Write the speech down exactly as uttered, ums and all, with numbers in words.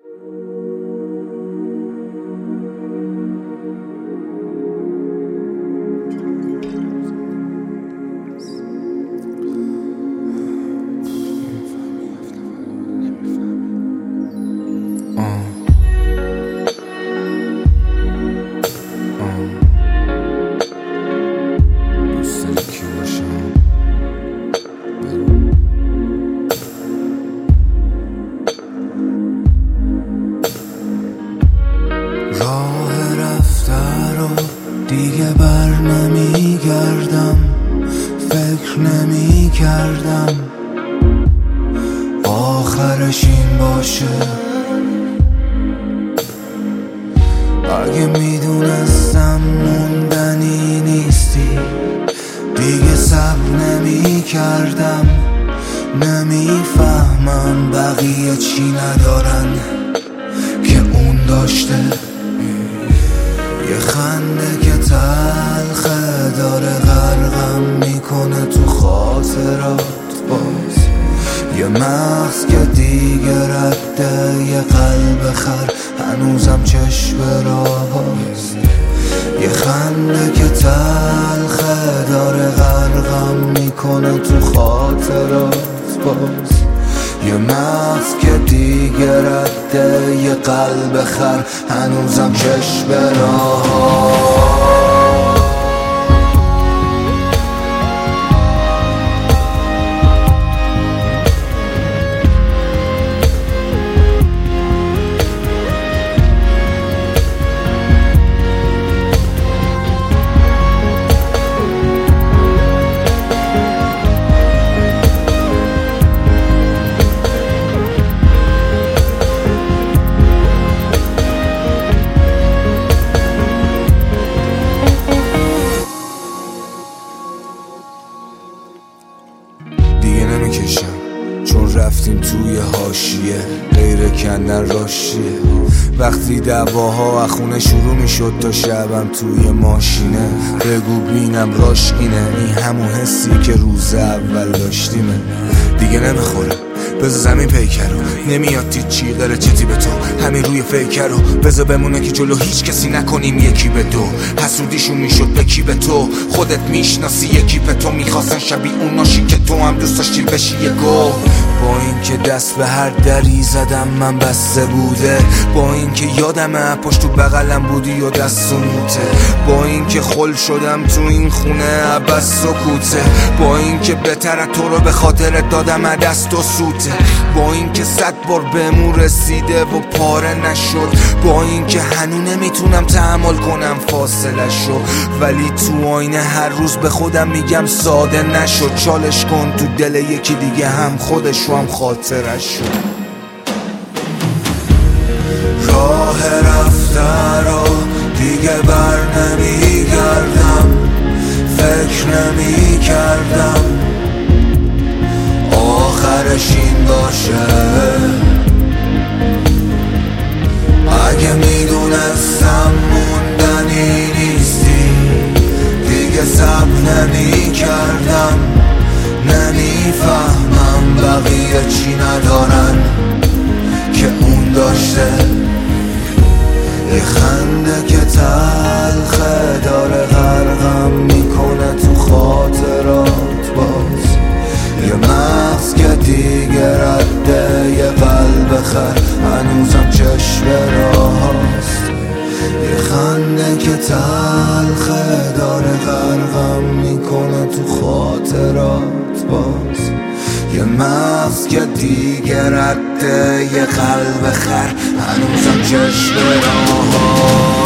راه رفته رو دیگه بر نمی گردم، فکر نمی کردم آخرش این باشه. اگه میدونستم موندنی نیستی دیگه صبر نمی کردم. نمیفهمم بقیه چی ندارن که اون داشته. یه خنده که تلخه داره غرقم میکنه تو خاطرات باز. یه مغز که دیگه رده، یه قلب خر هنوزم چشم راست. یه خنده که تلخه داره غرقم میکنه تو خاطرات باز. یه مغز که دیگه رده، یه قلب خر هنوزم چشم راه. دیگه نمیکشم چون رفتیم توی حاشیه، غیر کندن راشیه. وقتی دعواها اخونه شروع میشد تا شبم توی ماشینه. بگو بینم راش اینه، این همون حسی که روز اول داشتیمه. دیگه نمیخوره بذار زمین پیکر رو، نمیاد تیچی غیر چیزی به تو. همین روی فیکر رو بذار بمونه که جلو هیچ کسی نکنیم یکی به دو. حسودیشون میشد به کی به تو، خودت میشناسی یکی به تو. میخواستن شبیه اون ناشی که تو هم دوست داشتی بشی یه گو. با این که دست به هر دری زدم من بسته بوده، با این که یادمه پشت تو بغلم بودی و دست سنوته. با این که خل شدم تو این خونه عباس سکوته. با این که بهتره تو رو به خاطر دادم دست و سوته. با این که صد بار بهمون رسیده و پاره نشد. با این که هنو نمیتونم تحمل کنم فاصله شو، ولی تو آینه هر روز به خودم میگم ساده نشد. چالش کن تو دل یکی دیگه هم خودش رو هم خاطرش شد. راه رفته رو دیگه بر نمی گردم، فکر نمی کردم آخرش این باشه. اگه میدونستم موندنی نیستی دیگه صبر نمی کردم. نمیفهمم بقیه چی ندارن که اون داشته. یه خنده که تلخه داره غرقم میکنه تو خاطرات باز. یه مغز که دیگه رده، یه قلب خر هنوزم چشم راست. یه خنده که تلخه داره غرقم میکنه تو خاطرات باز. یه مغز که دیگه رده، یه قلب خر هنوزم چشم راه.